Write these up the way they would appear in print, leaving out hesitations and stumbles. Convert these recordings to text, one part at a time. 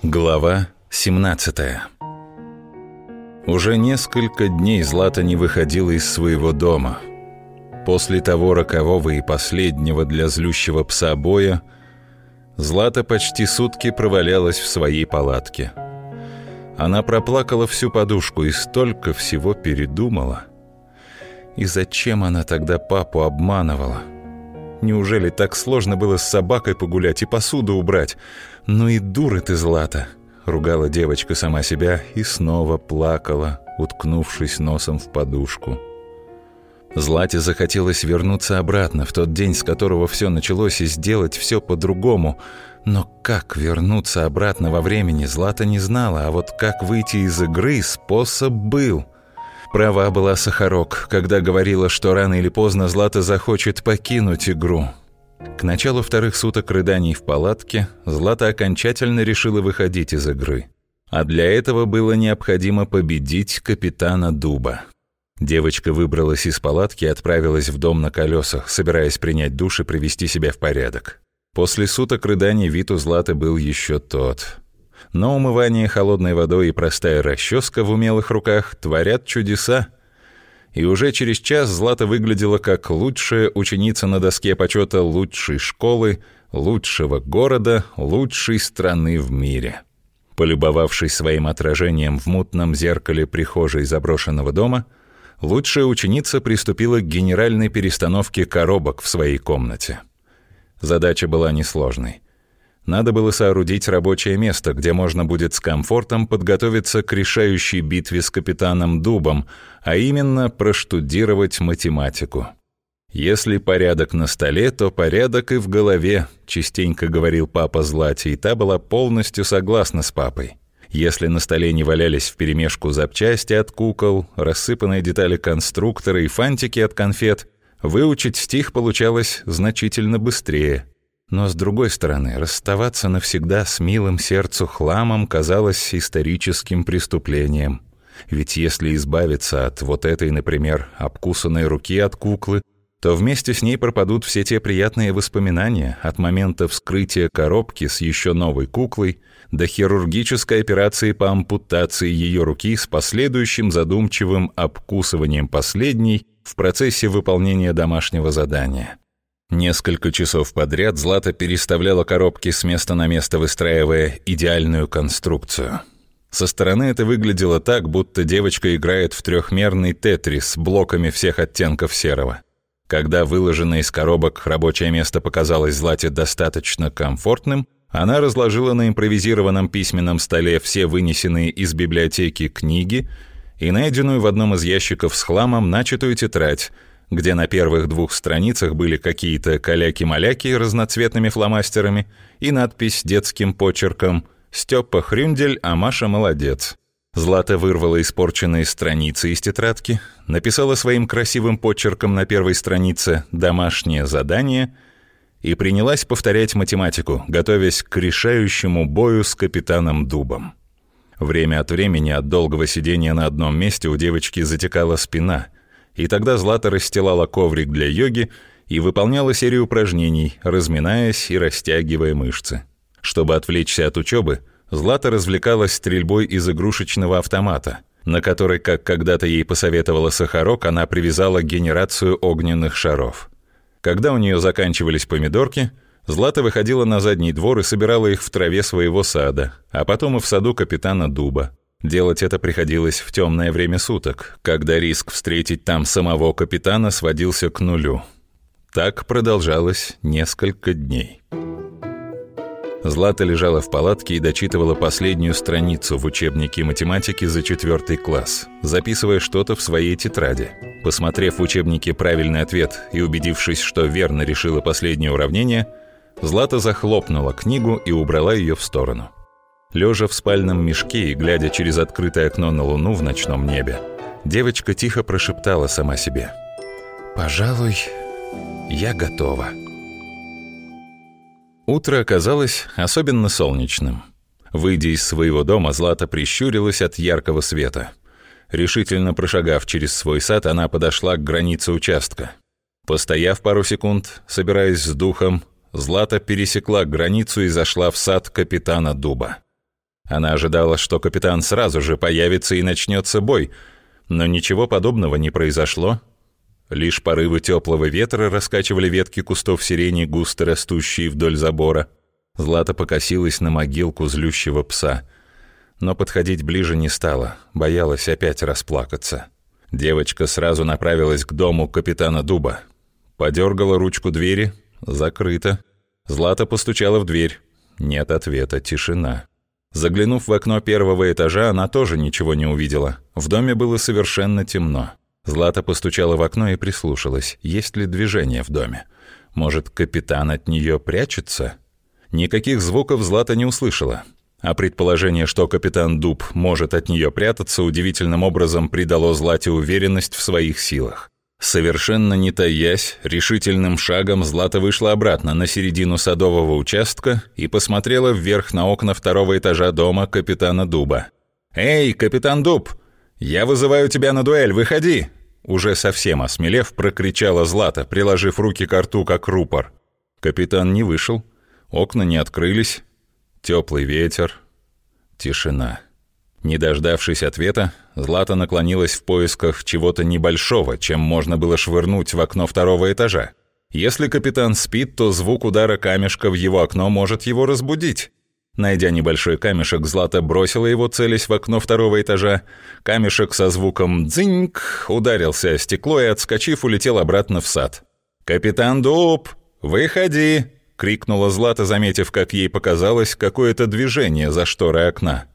Глава 17. Уже несколько дней Злата не выходила из своего дома. После того рокового и последнего для злющего пса боя Злата почти сутки провалялась в своей палатке. Она проплакала всю подушку и столько всего передумала. И зачем она тогда папу обманывала? Неужели так сложно было с собакой погулять и посуду убрать? Ну и дура ты, Злата! Ругала девочка сама себя и снова плакала, уткнувшись носом в подушку. Злате захотелось вернуться обратно, в тот день, с которого все началось, и сделать все по-другому. Но как вернуться обратно во времени, Злата не знала, а вот как выйти из игры способ был. Права была Сахарок, когда говорила, что рано или поздно Злата захочет покинуть игру. К началу вторых суток рыданий в палатке Злата окончательно решила выходить из игры. А для этого было необходимо победить капитана Дуба. Девочка выбралась из палатки и отправилась в дом на колесах, собираясь принять душ и привести себя в порядок. После суток рыданий вид у Златы был еще тот. Но умывание холодной водой и простая расческа в умелых руках творят чудеса. И уже через час Злата выглядела как лучшая ученица на доске почета лучшей школы, лучшего города, лучшей страны в мире. Полюбовавшись своим отражением в мутном зеркале прихожей заброшенного дома, лучшая ученица приступила к генеральной перестановке коробок в своей комнате. Задача была несложной. Надо было соорудить рабочее место, где можно будет с комфортом подготовиться к решающей битве с капитаном Дубом, а именно проштудировать математику. «Если порядок на столе, то порядок и в голове», частенько говорил папа Злате, и та была полностью согласна с папой. Если на столе не валялись вперемешку запчасти от кукол, рассыпанные детали конструктора и фантики от конфет, выучить стих получалось значительно быстрее. Но, с другой стороны, расставаться навсегда с милым сердцу хламом казалось историческим преступлением. Ведь если избавиться от вот этой, например, обкусанной руки от куклы, то вместе с ней пропадут все те приятные воспоминания от момента вскрытия коробки с еще новой куклой до хирургической операции по ампутации ее руки с последующим задумчивым обкусыванием последней в процессе выполнения домашнего задания. Несколько часов подряд Злата переставляла коробки с места на место, выстраивая идеальную конструкцию. Со стороны это выглядело так, будто девочка играет в трехмерный тетрис с блоками всех оттенков серого. Когда выложенное из коробок рабочее место показалось Злате достаточно комфортным, она разложила на импровизированном письменном столе все вынесенные из библиотеки книги и найденную в одном из ящиков с хламом начатую тетрадь, где на первых 2 страницах были какие-то каляки-маляки разноцветными фломастерами и надпись детским почерком «Стёпа Хрюндель, а Маша молодец». Злата вырвала испорченные страницы из тетрадки, написала своим красивым почерком на первой странице «Домашнее задание» и принялась повторять математику, готовясь к решающему бою с капитаном Дубом. Время от времени от долгого сидения на одном месте у девочки затекала спина, и тогда Злата расстилала коврик для йоги и выполняла серию упражнений, разминаясь и растягивая мышцы. Чтобы отвлечься от учебы, Злата развлекалась стрельбой из игрушечного автомата, на который, как когда-то ей посоветовала Сахарок, она привязала генерацию огненных шаров. Когда у нее заканчивались помидорки, Злата выходила на задний двор и собирала их в траве своего сада, а потом и в саду капитана Дуба. Делать это приходилось в темное время суток, когда риск встретить там самого капитана сводился к нулю. Так продолжалось несколько дней. Злата лежала в палатке и дочитывала последнюю страницу в учебнике математики за 4 класс, записывая что-то в своей тетради. Посмотрев в учебнике правильный ответ и убедившись, что верно решила последнее уравнение, Злата захлопнула книгу и убрала ее в сторону. Лежа в спальном мешке и глядя через открытое окно на луну в ночном небе, девочка тихо прошептала сама себе: «Пожалуй, я готова». Утро оказалось особенно солнечным. Выйдя из своего дома, Злата прищурилась от яркого света. Решительно прошагав через свой сад, она подошла к границе участка. Постояв пару секунд, собираясь с духом, Злата пересекла границу и зашла в сад капитана Дуба. Она ожидала, что капитан сразу же появится и начнется бой, но ничего подобного не произошло. Лишь порывы теплого ветра раскачивали ветки кустов сирени, густо растущие вдоль забора. Злата покосилась на могилку злющего пса, но подходить ближе не стала, боялась опять расплакаться. Девочка сразу направилась к дому капитана Дуба. Подергала ручку двери, закрыто. Злата постучала в дверь. Нет ответа, тишина. Заглянув в окно первого этажа, она тоже ничего не увидела. В доме было совершенно темно. Злата постучала в окно и прислушалась, есть ли движение в доме. Может, капитан от нее прячется? Никаких звуков Злата не услышала. А предположение, что капитан Дуб может от нее прятаться, удивительным образом придало Злате уверенность в своих силах. Совершенно не таясь, решительным шагом Злата вышла обратно на середину садового участка и посмотрела вверх на окна второго этажа дома капитана Дуба. «Эй, капитан Дуб! Я вызываю тебя на дуэль, выходи!» Уже совсем осмелев, прокричала Злата, приложив руки ко рту, как рупор. Капитан не вышел, окна не открылись, теплый ветер, тишина. Не дождавшись ответа, Злата наклонилась в поисках чего-то небольшого, чем можно было швырнуть в окно второго этажа. Если капитан спит, то звук удара камешка в его окно может его разбудить. Найдя небольшой камешек, Злата бросила его, целясь в окно второго этажа. Камешек со звуком «дзиньк» ударился о стекло и, отскочив, улетел обратно в сад. «Капитан Дуб, выходи!» — крикнула Злата, заметив, как ей показалось какое-то движение за шторой окна.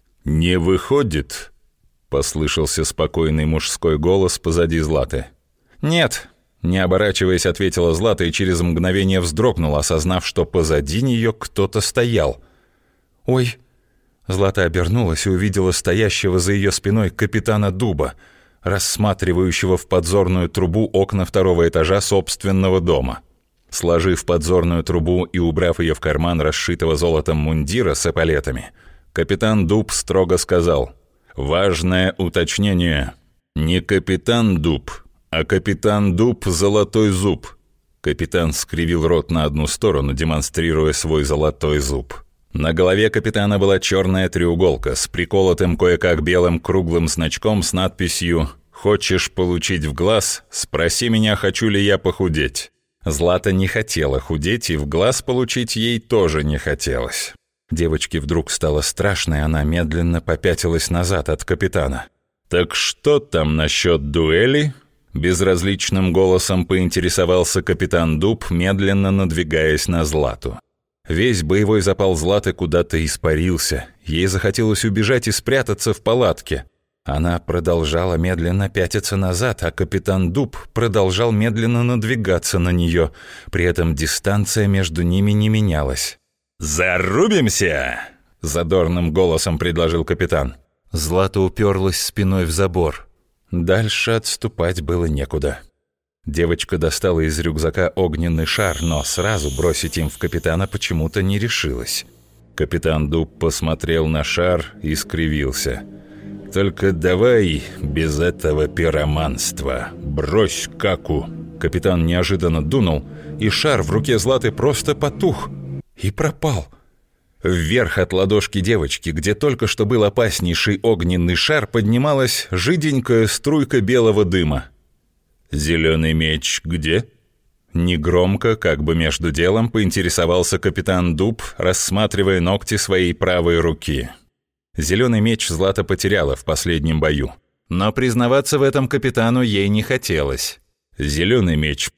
«Не выходит?» — послышался спокойный мужской голос позади Златы. «Нет», — не оборачиваясь, ответила Злата и через мгновение вздрогнула, осознав, что позади нее кто-то стоял. «Ой!» Злата обернулась и увидела стоящего за ее спиной капитана Дуба, рассматривающего в подзорную трубу окна второго этажа собственного дома. Сложив подзорную трубу и убрав ее в карман расшитого золотом мундира с эполетами, капитан Дуб строго сказал: «Важное уточнение. Не капитан Дуб, а капитан Дуб Золотой Зуб». Капитан скривил рот на одну сторону, демонстрируя свой золотой зуб. На голове капитана была черная треуголка с приколотым кое-как белым круглым значком с надписью «Хочешь получить в глаз? Спроси меня, хочу ли я похудеть». Злата не хотела худеть, и в глаз получить ей тоже не хотелось. Девочке вдруг стало страшно, и она медленно попятилась назад от капитана. «Так что там насчет дуэли?» Безразличным голосом поинтересовался капитан Дуб, медленно надвигаясь на Злату. Весь боевой запал Златы куда-то испарился. Ей захотелось убежать и спрятаться в палатке. Она продолжала медленно пятиться назад, а капитан Дуб продолжал медленно надвигаться на нее. При этом дистанция между ними не менялась. «Зарубимся!» — задорным голосом предложил капитан. Злата уперлась спиной в забор. Дальше отступать было некуда. Девочка достала из рюкзака огненный шар, но сразу бросить им в капитана почему-то не решилась. Капитан Дуб посмотрел на шар и скривился. «Только давай без этого пироманства. Брось каку!» Капитан неожиданно дунул, и шар в руке Златы просто потух и пропал. Вверх от ладошки девочки, где только что был опаснейший огненный шар, поднималась жиденькая струйка белого дыма. «Зеленый меч где?» Негромко, как бы между делом, поинтересовался капитан Дуб, рассматривая ногти своей правой руки. Зеленый меч Злата потеряла в последнем бою, но признаваться в этом капитану ей не хотелось. «Зеленый меч...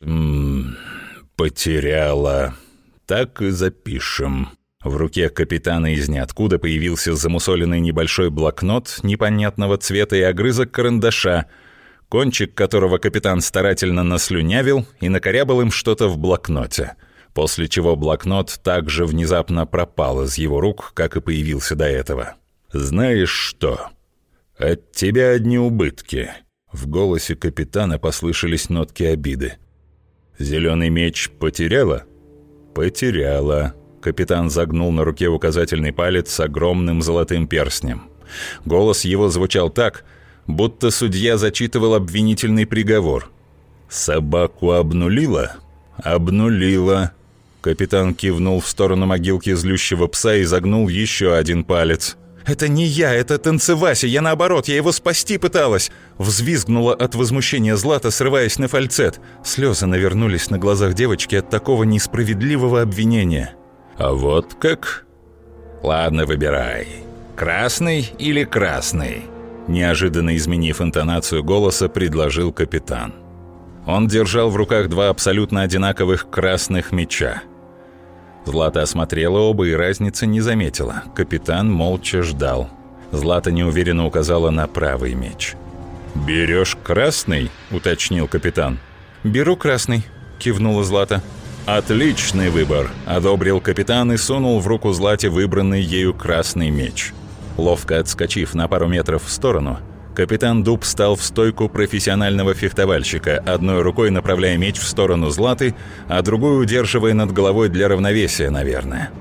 потеряла. Так и запишем». В руке капитана из ниоткуда появился замусоленный небольшой блокнот непонятного цвета и огрызок карандаша, кончик которого капитан старательно наслюнявил и накорябал им что-то в блокноте, после чего блокнот также внезапно пропал из его рук, как и появился до этого. «Знаешь что? От тебя одни убытки». В голосе капитана послышались нотки обиды. «Зеленый меч потеряла?» «Потеряла». Капитан загнул на руке указательный палец с огромным золотым перстнем. Голос его звучал так, будто судья зачитывал обвинительный приговор. «Собаку обнулила?» «Обнулила. Капитан кивнул в сторону могилки злющего пса и загнул еще один палец. «Это не я, это Танцевася, я наоборот, я его спасти пыталась!» Взвизгнула от возмущения Злата, срываясь на фальцет. Слезы навернулись на глазах девочки от такого несправедливого обвинения. «А вот как? Ладно, выбирай. Красный или красный?» Неожиданно изменив интонацию голоса, предложил капитан. Он держал в руках два абсолютно одинаковых красных меча. Злата осмотрела оба и разницы не заметила. Капитан молча ждал. Злата неуверенно указала на правый меч. «Берешь красный?» — уточнил капитан. «Беру красный», — кивнула Злата. «Отличный выбор», — одобрил капитан и сунул в руку Злате выбранный ею красный меч. Ловко отскочив на пару метров в сторону, капитан Дуб встал в стойку профессионального фехтовальщика, одной рукой направляя меч в сторону Златы, а другую удерживая над головой для равновесия, наверное.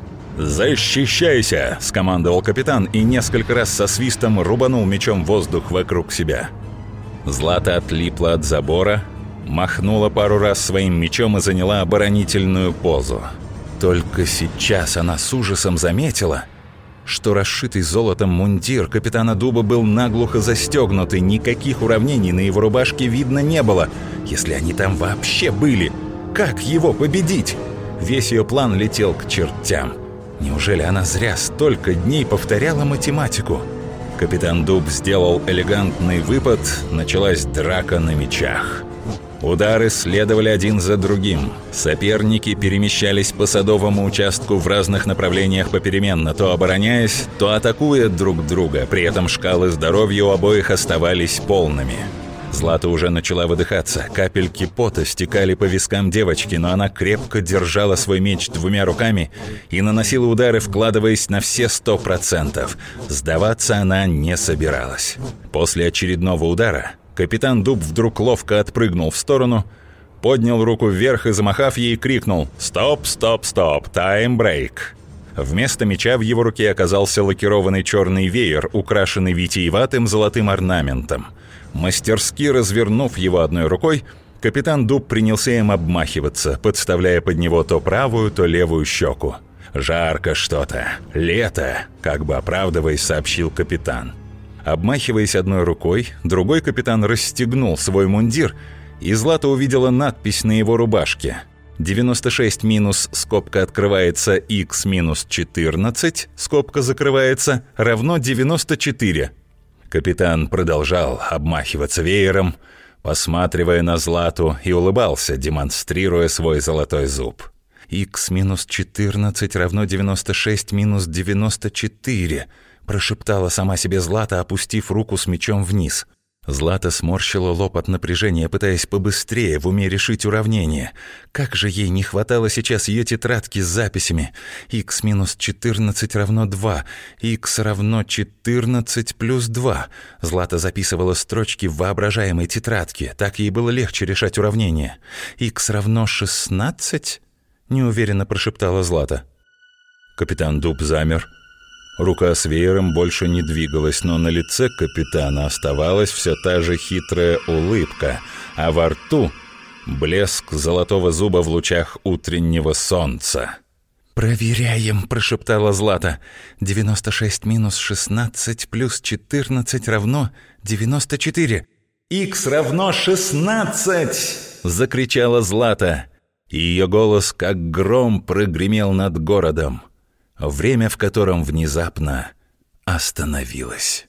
«Защищайся!» – скомандовал капитан и несколько раз со свистом рубанул мечом воздух вокруг себя. Злата отлипла от забора, махнула пару раз своим мечом и заняла оборонительную позу. Только сейчас она с ужасом заметила, что расшитый золотом мундир капитана Дуба был наглухо застегнут, и никаких уравнений на его рубашке видно не было, если они там вообще были. Как его победить? Весь ее план летел к чертям. Неужели она зря столько дней повторяла математику? Капитан Дуб сделал элегантный выпад, началась драка на мечах. Удары следовали один за другим. Соперники перемещались по садовому участку в разных направлениях попеременно, то обороняясь, то атакуя друг друга. При этом шкалы здоровья у обоих оставались полными. Злата уже начала выдыхаться. Капельки пота стекали по вискам девочки, но она крепко держала свой меч двумя руками и наносила удары, вкладываясь на все 100%. Сдаваться она не собиралась. После очередного удара капитан Дуб вдруг ловко отпрыгнул в сторону, поднял руку вверх и, замахав ей, крикнул «Стоп, стоп, стоп! Тайм-брейк!». Вместо меча в его руке оказался лакированный черный веер, украшенный витиеватым золотым орнаментом. Мастерски развернув его одной рукой, капитан Дуб принялся им обмахиваться, подставляя под него то правую, то левую щеку. «Жарко что-то. Лето!» – как бы оправдываясь, сообщил капитан. Обмахиваясь одной рукой, другой капитан расстегнул свой мундир, и Злата увидела надпись на его рубашке. 96 минус, скобка открывается, x минус 14, скобка закрывается, равно 94. Капитан продолжал обмахиваться веером, посматривая на Злату, и улыбался, демонстрируя свой золотой зуб. X минус 14 равно 96 минус 94, прошептала сама себе Злата, опустив руку с мечом вниз. Злата сморщила лоб от напряжения, пытаясь побыстрее в уме решить уравнение. Как же ей не хватало сейчас ее тетрадки с записями. X минус 14 равно 2, x равно 14 плюс 2. Злата записывала строчки в воображаемой тетрадке, так ей было легче решать уравнение. X равно 16? Неуверенно прошептала Злата. Капитан Дуб замер. Рука с веером больше не двигалась, но на лице капитана оставалась все та же хитрая улыбка, а во рту блеск золотого зуба в лучах утреннего солнца. «Проверяем», – прошептала Злата. 96 минус 16 плюс 14 равно 94. «Х равно 16!» – закричала Злата. И ее голос, как гром, прогремел над городом. Время в котором внезапно остановилось.